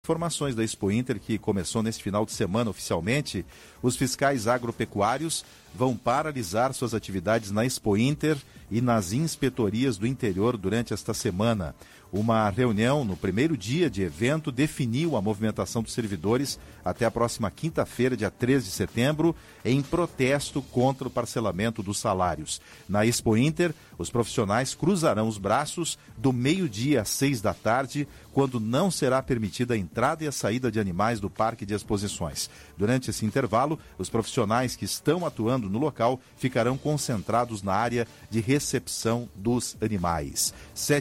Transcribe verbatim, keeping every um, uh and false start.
Informações da Expo Inter, que começou neste final de semana oficialmente, os fiscais agropecuários vão paralisar suas atividades na Expo Inter e nas inspetorias do interior durante esta semana. Uma reunião no primeiro dia de evento definiu a movimentação dos servidores até a próxima quinta-feira, dia três de setembro, em protesto contra o parcelamento dos salários. Na Expo Inter, os profissionais cruzarão os braços do meio-dia às seis da tarde, quando não será permitida a entrada e a saída de animais do Parque de Exposições. Durante esse intervalo, os profissionais que estão atuando no local ficarão concentrados na área de recepção dos animais.